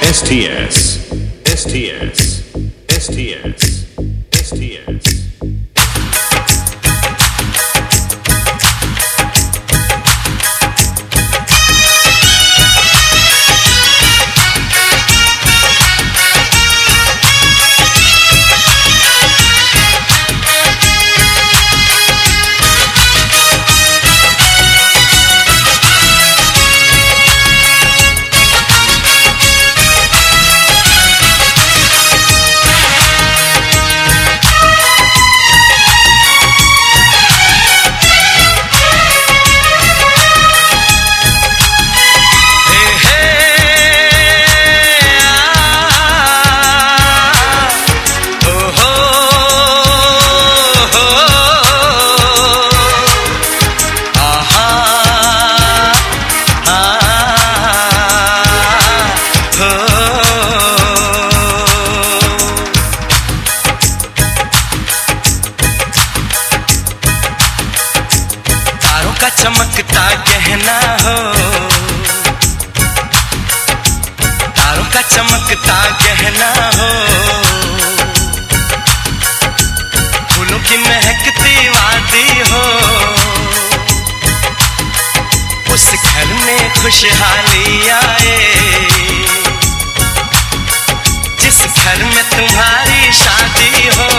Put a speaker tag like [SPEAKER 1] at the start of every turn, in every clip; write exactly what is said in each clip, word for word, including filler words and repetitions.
[SPEAKER 1] S T S, S T S, S T S, S T S.
[SPEAKER 2] चमकता गहना हो, तारों का चमकता गहना हो, फूलों की महकती वादी हो, उस घर में खुशहाली आए जिस घर में तुम्हारी शादी हो।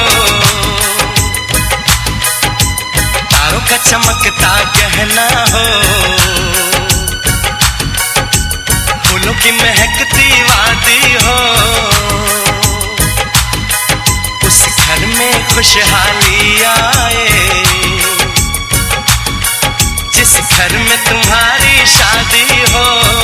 [SPEAKER 2] तारों का चमकता गहना हो, फूलों की महकती वादी हो, उस घर में खुशहाली आए जिस घर में तुम्हारी शादी हो।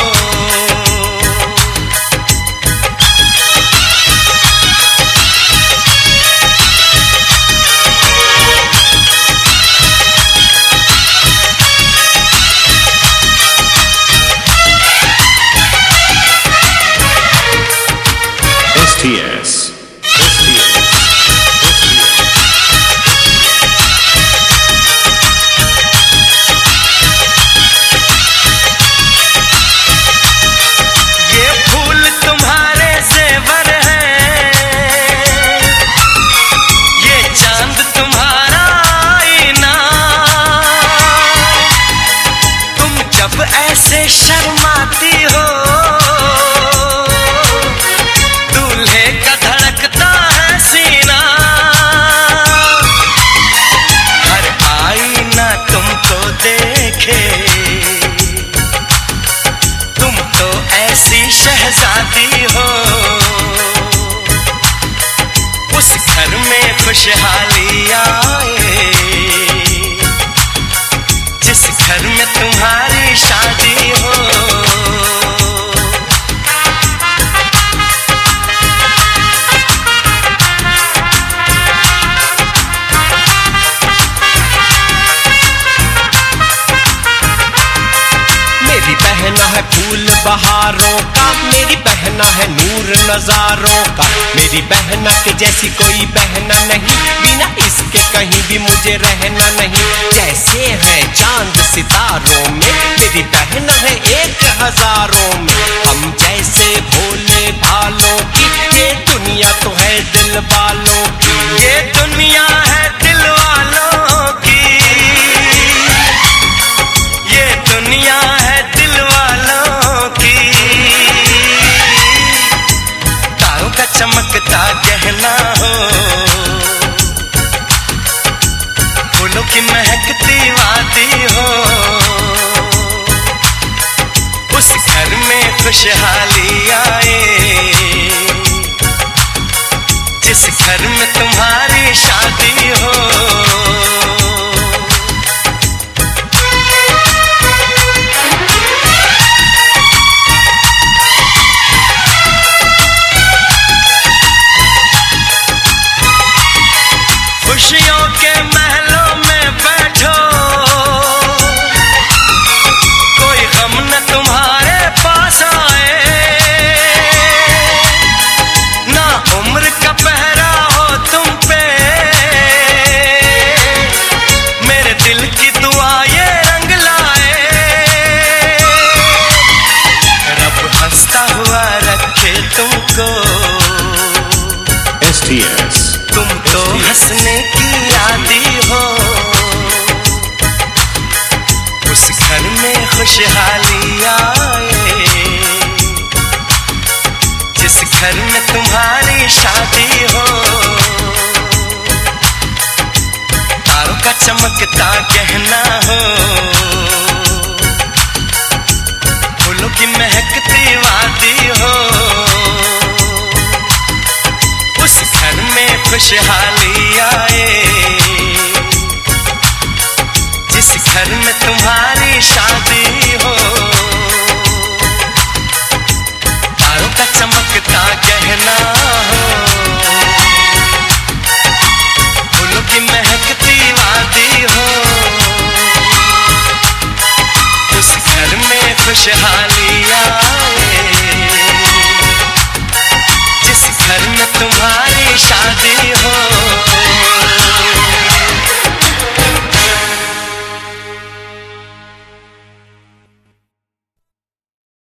[SPEAKER 1] S T S, S T S, S T S.
[SPEAKER 2] ये फूल तुम्हारे ज़ेवर हैं, ये चांद तुम्हारा आईना, तुम जब ऐसे शर्माती हो तुम तो ऐसी शहजादी हो, उस घर में खुशहाली आए जिस घर में तुम्हारी शादी हो। मेरी बहना है फूल बहारों का, मेरी बहना है नूर नजारों का, मेरी बहना के जैसी कोई बहना नहीं, बिना इसके कहीं भी मुझे रहना नहीं। जैसे है चांद सितारों में, मेरी बहना है एक हजारों में, हम जैसे भोले भालों की ये दुनिया तो है दिल वालों की, ये दुनिया है दिल वालों की, ये दुनिया है दिल वालों की। तारों का चमकता गहना हो, फूलों की महकती वादी हो, उस घर में खुशहाली आए जिस घर में तुम्हारी शादी हो। खुशियों के महलों में बैठो, कोई गम न तुम्हारे पास आए, ना उम्र का पहरा हो तुम पे,
[SPEAKER 1] T S.
[SPEAKER 2] तुम तो हंसने की आदी हो, उस घर में खुशहाली आए, जिस घर में तुम्हारी शादी हो। तारों का चमकता गहना हो, फूलों की महकती वादी हो, उस घर में खुशहाली